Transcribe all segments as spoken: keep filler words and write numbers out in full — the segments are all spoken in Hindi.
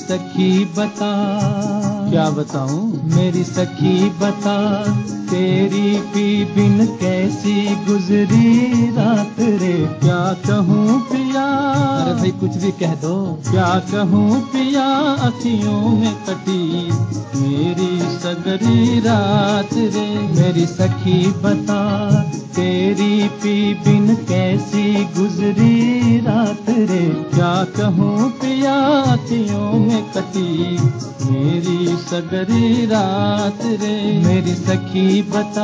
सखी बता। क्या बताऊं? मेरी सखी बता, तेरी पी बिन कैसी गुजरी रात रे। क्या कहूँ पिया? अरे भाई कुछ भी कह दो। क्या कहूँ पिया, अखियों में कटी मेरी सगरी रात रे। मेरी सखी बता, तेरी पी बिन कैसी गुजरी रात रे। क्या कहूँ पिया, अखियों में कटी मेरी सगरी रात रे। मेरी सखी बता।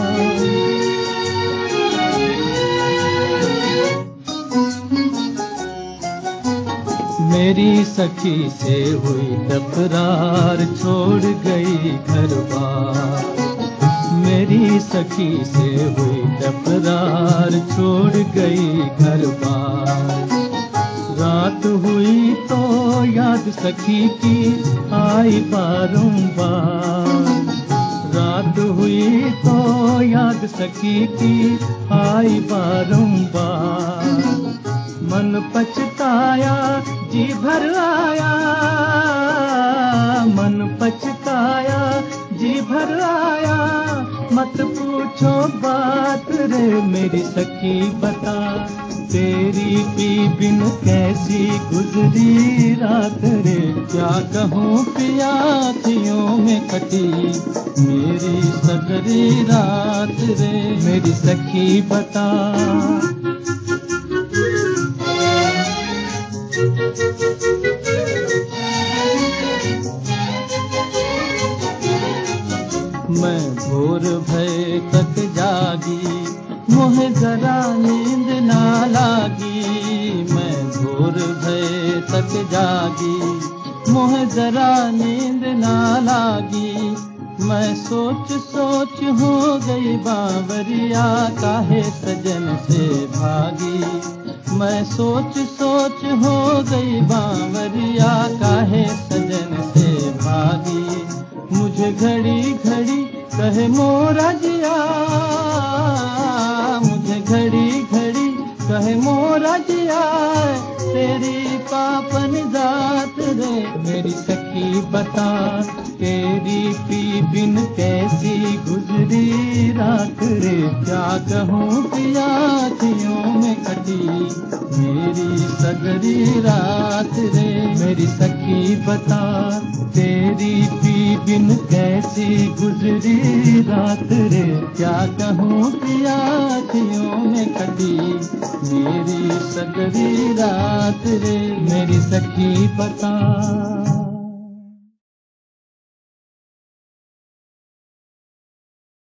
मेरी सखी से हुई तकरार, छोड़ गई घर बार। मेरी सखी से हुई तकरार, छोड़ गई घर बार। रात हुई तो याद सखी की आई बारंबार। रात हुई तो याद सखी की आई बारंबार। मन पछताया जी भर आया, मन पछताया जी भर आया। मत पूछो बात रे, मेरी सखी बता, तेरी पी बिन कैसी गुजरी रात रे। क्या कहूँ पिया, अखियों में कटी मेरी सगरी रात रे। मेरी सखी बता। मैं भोर भय तक जागी, मोहे जरा नींद ना लागी। मैं भोर भय तक जागी, मोहे जरा नींद ना लागी। मैं सोच सोच हो गई बावरिया, काहे सजन से भागी। मैं सोच सोच हो गई बावरिया, काहे सजन से भागी। मुझे घड़ी घड़ी कहे मोरा जिया, मुझे घड़ी घड़ी कहे मोरा जिया। तेरी पापन जात रे, मेरी सखी बता, तेरी पी बिन कैसी गुजरी रात रे। क्या कहूँ पिया, अखियों में कटी मेरी सगरी रात रे। मेरी सखी बता, तेरी पी बिन कैसी गुजरी रात रे। क्या कहूँ पिया, अखियों में कटी मेरी सगरी रात रे। मेरी सखी बता।